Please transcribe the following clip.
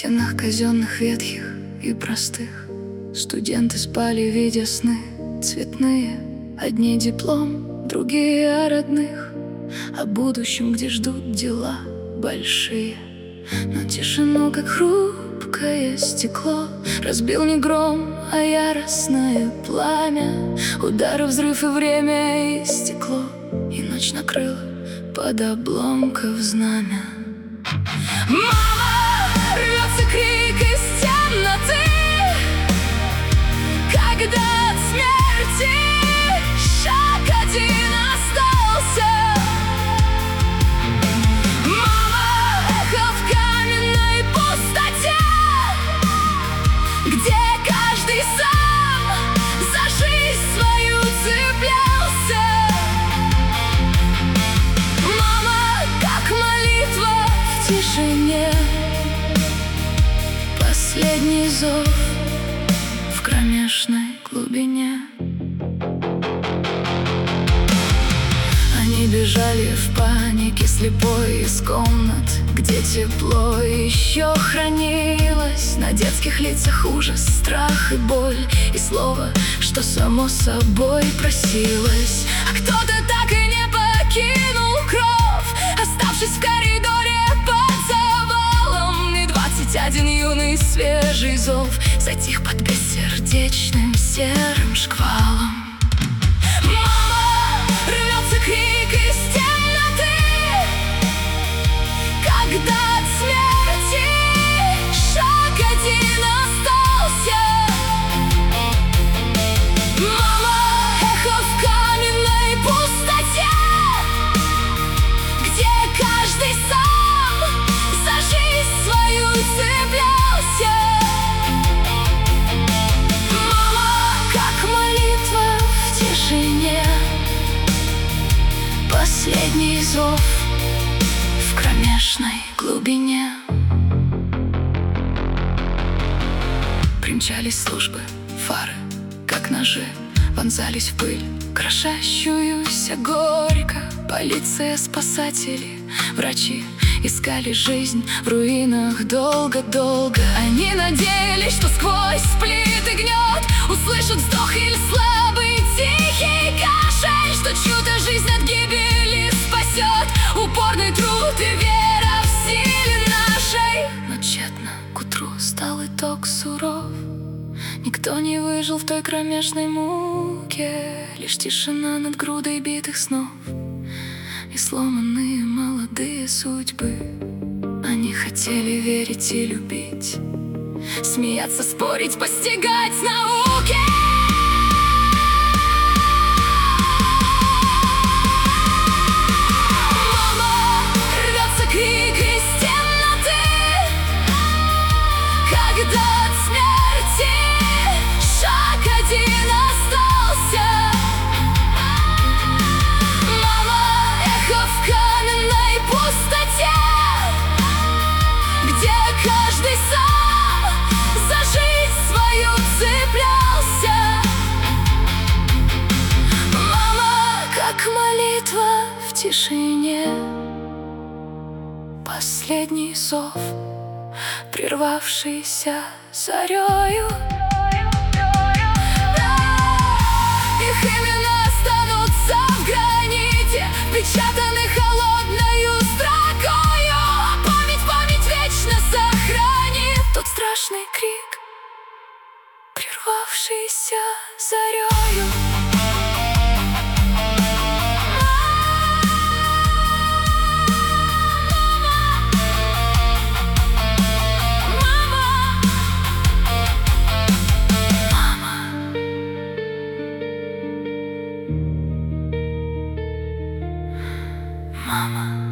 стенах казенных, ветхих и простых студенты спали, видя сны цветные. Одни диплом, другие о родных, о будущем, где ждут дела большие. Но тишину, как хрупкое стекло, разбил не гром, а яростное пламя. Удар, взрыв, и время истекло, и ночь накрыла под обломков знамя. Мама, рвется крик из темноты, когда от смерти шаг один остался. Мама, эхо в каменной пустоте, где каждый сам за жизнь свою цеплялся. Мама, как молитва в тишине, последний зов в кромешной глубине. Они бежали в панике слепой из комнат, где тепло еще хранилось. На детских лицах ужас, страх и боль, и слово, что само собой просилось. А кто-то так и не покинул кров, оставшись в коридоре под завалом. И 21 юный свежий зов затих под бессердечным серым шквалом. Мама, рвется крик из темноты, когда от смерти шаг один остался. Мама, эхо в каменной пустоте, где каждый сам за жизнь свою цеплялся. Мама, как молитва в тишине, последний зов в кромешной глубине. Примчались службы, фары, как ножи, вонзались в пыль, крошащуюся горько. Полиция, спасатели, врачи искали жизнь в руинах долго-долго. Они надеялись, что сквозь плит и гнет услышат вздох или слабый тихий кашель, что чью-то жизнь от гибели спасет упорный труд и вера в силе нашей. Но тщетно, к утру стал итог суров. Никто не выжил в той кромешной муке, лишь тишина над грудой битых снов и сломанные молодые судьбы. Они хотели верить и любить, смеяться, спорить, постигать науки. Мама, рвется крик из темноты, когда от смерти шаг один остался. Мама, эхо в каменной пустоте, где каждый сам за жизнь свою цеплялся. Мама, как молитва в тишине, последний зов, прервавшийся зарею. Их имена останутся в граните, впечатаны холодною строкою. Память вечно сохранит тот страшный крик, прервавшийся зарею. Мама.